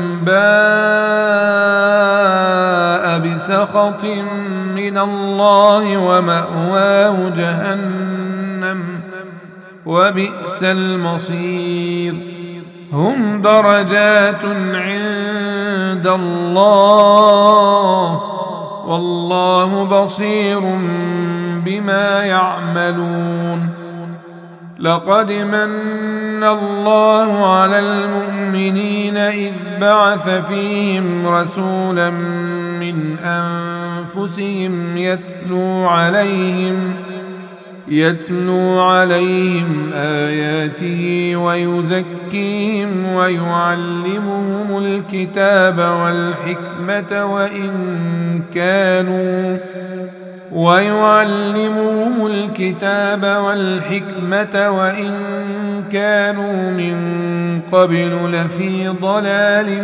باء بسخط من الله ومأواه جهنم وبئس المصير هم درجات عند الله والله بصير بما يعملون لقد من الله على المؤمنين إذ بعث فيهم رسولا من أنفسهم يتلو عليهم يتلو عليهم آياته ويزكيهم ويعلمهم الكتاب والحكمة وإن كانوا ويعلمهم الكتاب والحكمة وإن كانوا من قبل لفي ضلال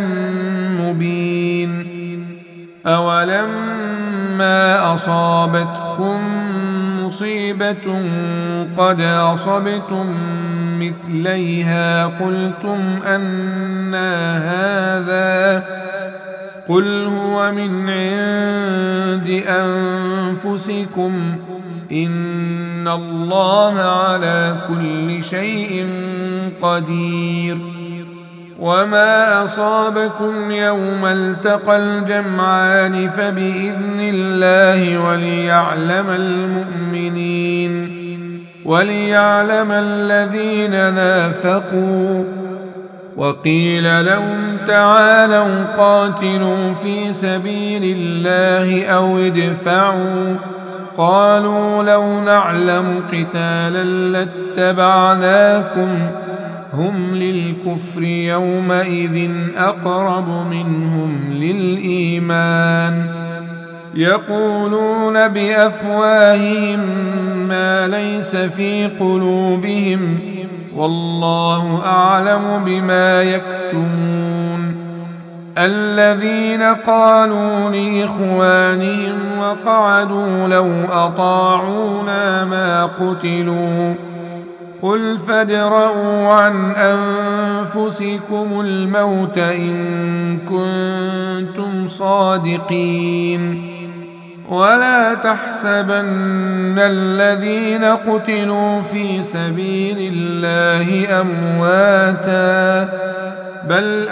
مبين أولما أصابتكم مصيبة مصيبة قد أصبتم مثليها قلتم أنى هذا قل هو من عند أنفسكم إن الله على كل شيء قدير. وما أصابكم يوم التقى الجمعان فبإذن الله وليعلم المؤمنين وليعلم الذين نافقوا. وقيل لهم تعالوا قاتلوا في سبيل الله أو ادفعوا قالوا لو نعلم قتالا لاتبعناكم هم للكفر يومئذ أقرب منهم للإيمان يقولون بأفواههم ما ليس في قلوبهم والله أعلم بما يكتمون. الذين قالوا لإخوانهم وقعدوا لو أطاعونا ما قتلوا قل فادرءوا عن أنفسكم الموت إن كنتم صادقين. ولا تحسبن الذين قتلوا في سبيل الله أمواتا بل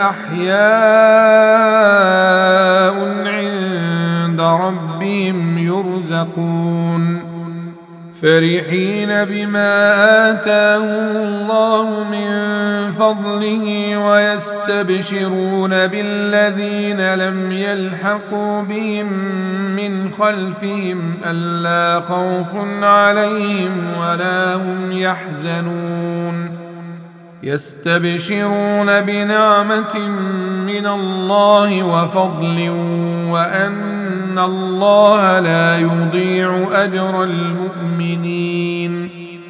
أحياء عند ربهم يرزقون فرحين بما آتاهم الله من فضله ويستبشرون بالذين لم يلحقوا بهم من خلفهم ألا خوف عليهم ولا هم يحزنون يستبشرون بنعمة من الله وفضل وأن الله لا يضيع أجر المؤمنين.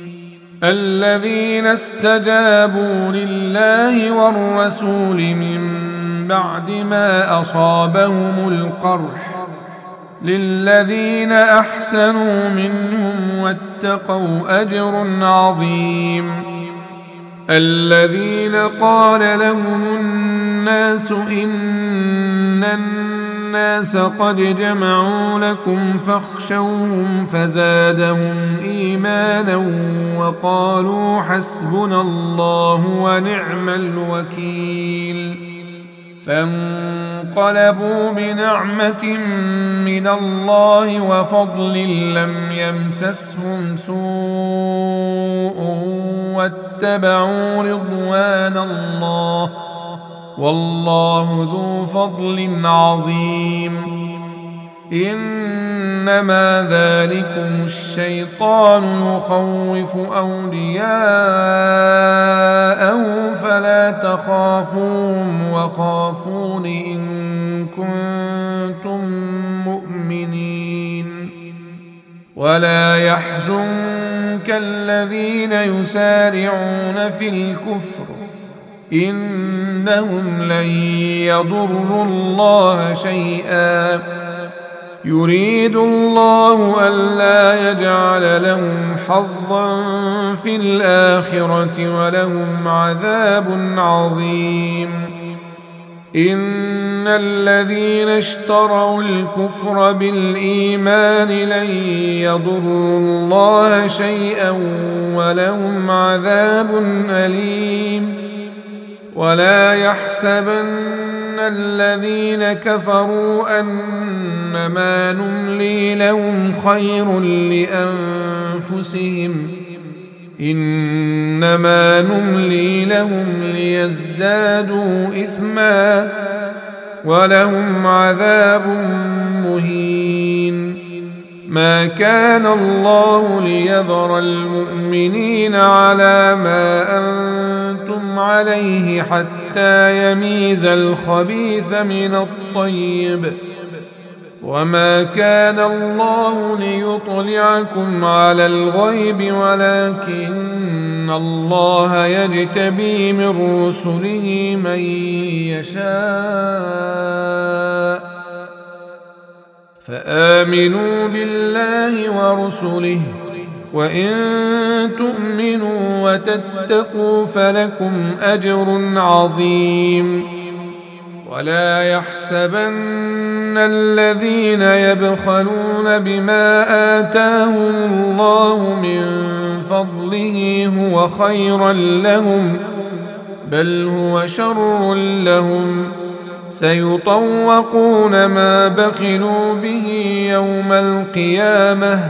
الذين استجابوا لله والرسول من بعد ما أصابهم القرح للذين أحسنوا منهم واتقوا أجر عظيم. الذين قال لهم الناس إن الناس قد جمعوا لكم فاخشوهم فزادهم إيمانا وقالوا حسبنا الله ونعم الوكيل فانقلبوا بنعمة من الله وفضل لم يمسسهم سوء واتبعوا رضوان الله والله ذو فضل عظيم. إنما ذلكم الشيطان يخوف أولياءه فلا تخافوهم وخافون إن كنتم مؤمنين. ولا يحزنك الذين يسارعون في الكفر إنهم لن يضروا الله شيئا يريد الله ألا يجعل لهم حظا في الآخرة ولهم عذاب عظيم. إن الذين اشتروا الكفر بالإيمان لن يضروا الله شيئا ولهم عذاب أليم. ولا يحسبن الذين كفروا أنما نملي لهم خير لأنفسهم إنما نملي لهم ليزدادوا إثما ولهم عذاب مهين. ما كان الله ليذر المؤمنين على ما أنتم عليه حتى يميز الخبيث من الطيب وما كان الله ليطلعكم على الغيب ولكن الله يجتبي من رسله من يشاء فآمنوا بالله ورسله وإن تؤمنوا وتتقوا فلكم أجر عظيم. ولا يحسبن الذين يبخلون بما آتاهم الله من فضله هو خيرا لهم، بل هو شر لهم، سيطوقون ما بخلوا به يوم القيامة،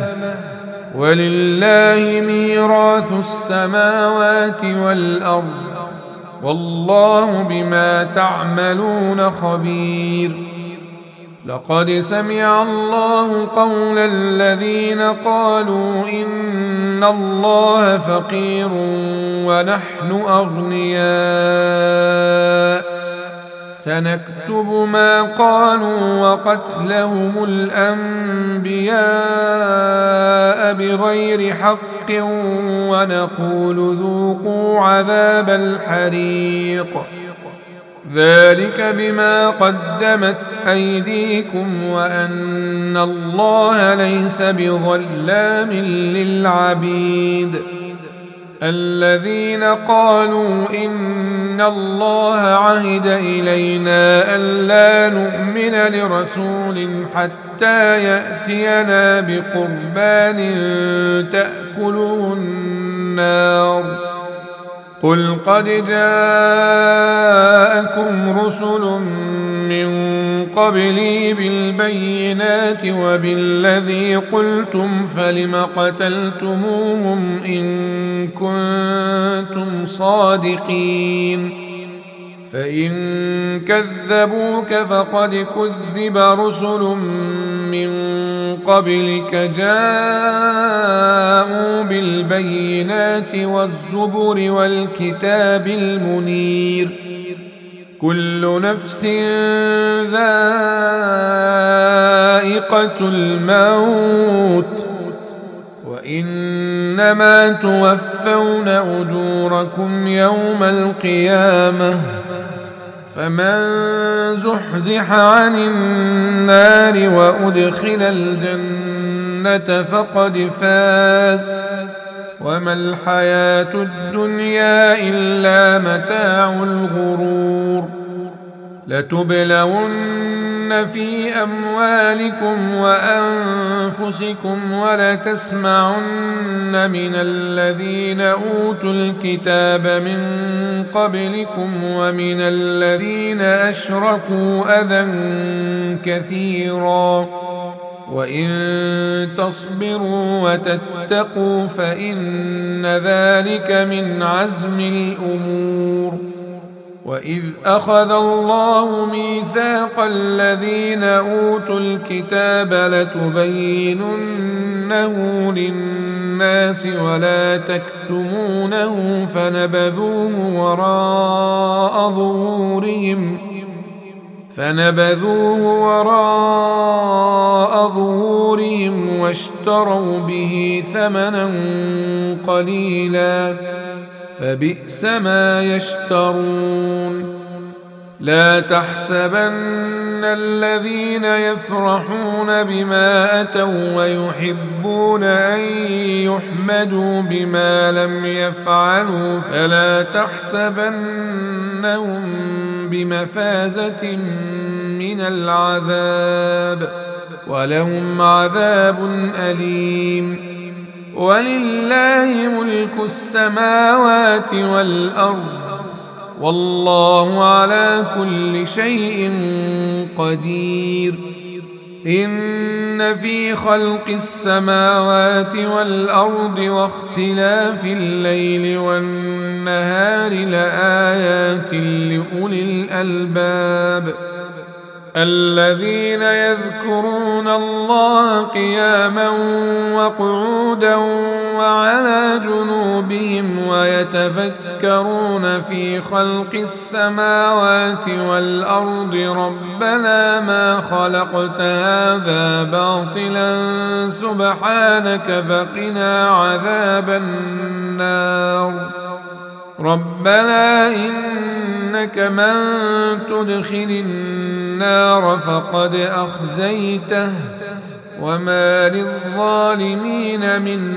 ولله ميراث السماوات والأرض، والله بما تعملون خبير. لقد سمع الله قول الذين قالوا إن الله فقير ونحن أغنياء، سنكتب ما قالوا وقتلهم الأنبياء بغير حق، ونقول ذوقوا عذاب الحريق، ذلك بما قدمت أيديكم وأن الله ليس بظلام للعبيد. الذين قالوا إن الله عهد إلينا ألا نؤمن لرسول حتى يأتينا بقربان تأكله النار، قل قد جاءكم رسل من قبلي بالبينات وبالذي قلتم فلم قتلتموهم إن كنتم صادقين، فإن كذبوك فقد كذب رسل من قبلك جاءوا بالبينات والزبر والكتاب المنير، كل نفس ذائقة الموت، وإنما توفون أجوركم يوم القيامة، فمن زحزح عن النار وأدخل الجنة فقد فاز، وما الحياة الدنيا إلا متاع الغرور. لتبلون في أموالكم وأنفسكم ولتسمعن من الذين أوتوا الكتاب من قبلكم ومن الذين أشركوا أذى كثيرا، وإن تصبروا وتتقوا فإن ذلك من عزم الأمور. وإذ أخذ الله ميثاق الذين أوتوا الكتاب لتبيننه للناس ولا تكتمونه فنبذوه وراء ظهورهم فنبذوه وراء ظهورهم واشتروا به ثمنا قليلا، فبئس ما يشترون. لا تحسبن الذين يفرحون بما أتوا ويحبون أن يحمدوا بما لم يفعلوا فلا تحسبنهم بمفازة من العذاب، ولهم عذاب أليم. ولله ملك السماوات والأرض، والله على كل شيء قدير. إن في خلق السماوات والأرض واختلاف الليل والنهار لآيات لأولي الألباب، الذين يذكرون الله قياما وقعودا وعلى جنوبهم ويتفكرون في خلق السماوات والأرض ربنا ما خلقت هذا باطلا سبحانك فقنا عذاب النار. ربنا إنك من تدخل النار فقد أخزيته وما للظالمين من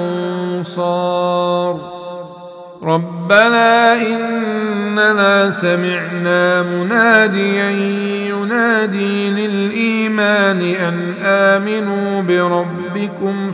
أنصار ربنا إننا سمعنا مناديا ينادي للإيمان أن آمنوا بربكم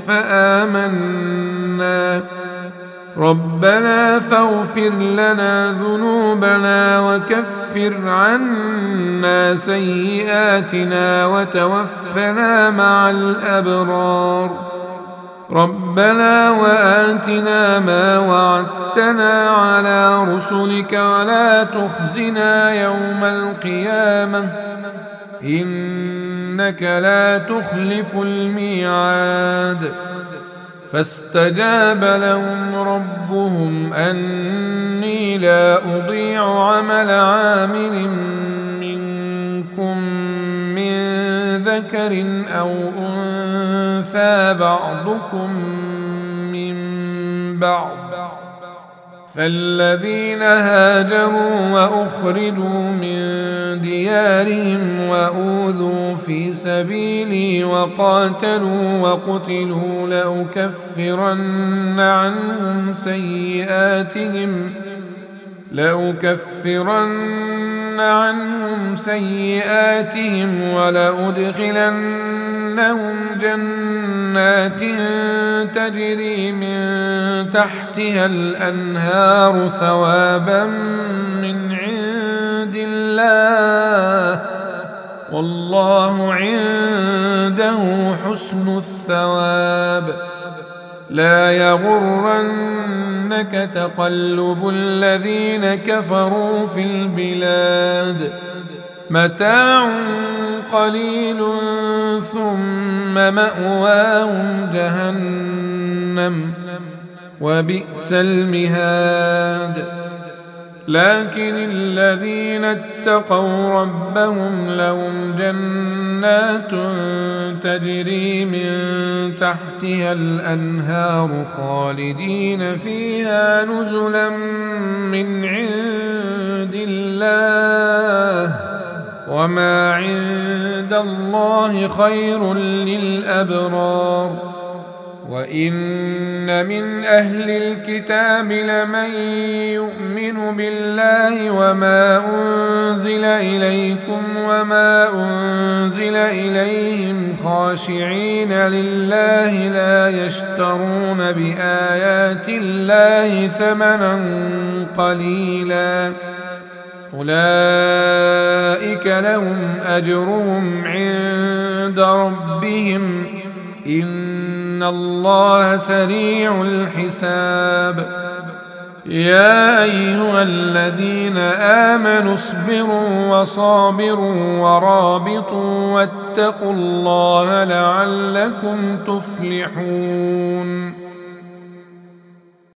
فآمنا ربنا فاغفر لنا ذنوبنا وكفر عنا سيئاتنا وتوفنا مع الأبرار ربنا وآتنا ما وعدتنا على رسلك ولا تخزنا يوم القيامة إنك لا تخلف الميعاد فاستجاب لهم ربهم أني لا أضيع عمل عامل منكم من ذكر أو أنثى بعضكم من بعض فالذين هاجروا وأخرجوا من ديارهم وأوذوا في سبيلي وقاتلوا وقتلوا لأكفرن عنهم سيئاتهم لأكفرن عنهم سيئاتهم ولأدخلنهم جنات تجري من تحتها الأنهار ثوابا من عند الله والله عنده حسن الثواب لا يغرنك تقلب الذين كفروا في البلاد متاع قليل ثم مأواهم جهنم وبئس المهاد لكن الذين اتقوا ربهم لهم جنات تجري من تحتها الأنهار خالدين فيها نزلا من عند الله وما عند الله خير للأبرار وإن من أهل الكتاب لمن يؤمن بالله وما أنزل إليكم وما أنزل إليهم خاشعين لله لا يشترون بآيات الله ثمنا قليلا أولئك لهم أجرهم عند ربهم إن الله سريع الحساب يا أيها الذين آمنوا اصبروا وصابروا ورابطوا واتقوا الله لعلكم تفلحون